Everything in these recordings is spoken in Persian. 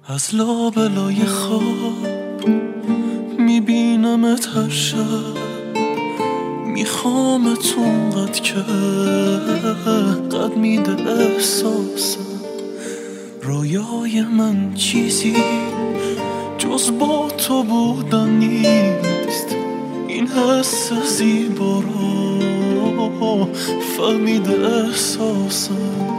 از لابلای خواب میبینمت هر شب، میخوامت اونقدر که قد میده احساسم. رویای من چیزی جز با تو بودن نیست، این حس زیبا رو فهمیده احساسم.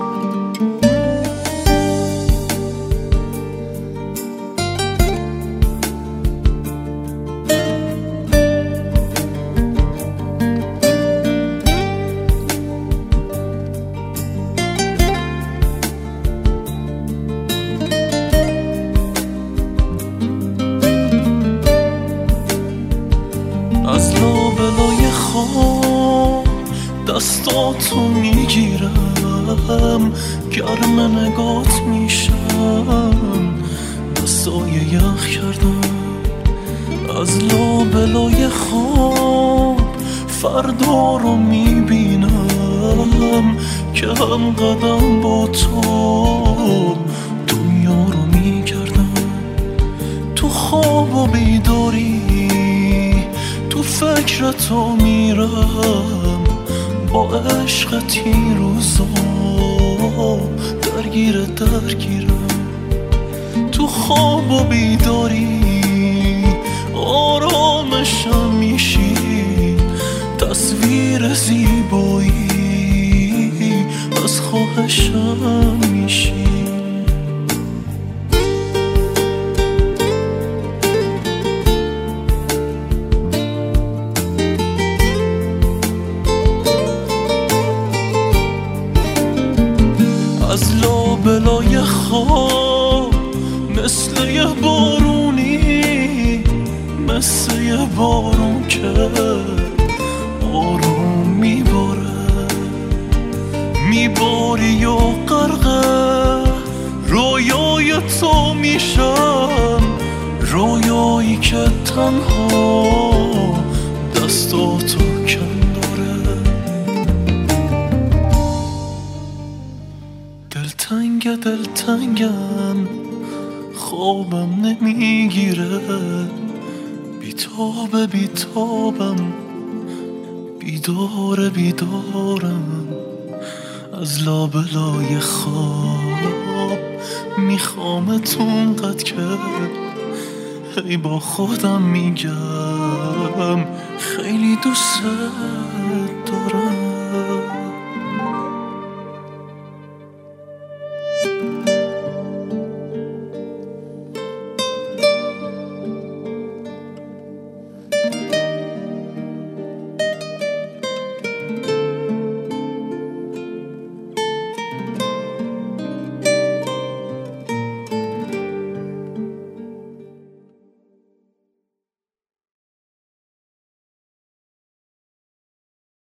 از لابلای خواب دستاتو میگیرم، گرم نگات میشم، دستای یخ کردم. از لابلای خواب فردا رو میبینم که هم قدم با تو دنیا رو میگردم. تو خواب و بیداری تو فکرتو میرم، با عشقت این روزا درگیرم. تو خواب و بیداری آرامشم میشی، تصویر زیبایی از خواهشم میشی. از لابلای خواب مثل یه بارونی، مثل یه بارون که آروم میباری و غرق رویای تو میشم، رویایی که تنها دستاتو کن داره. دلتنگم خوابم نمیگیره، بیتابم بیدارم. از لابلای خواب میخوامت اونقدر که هی با خودم میگم خیلی دوست دارم.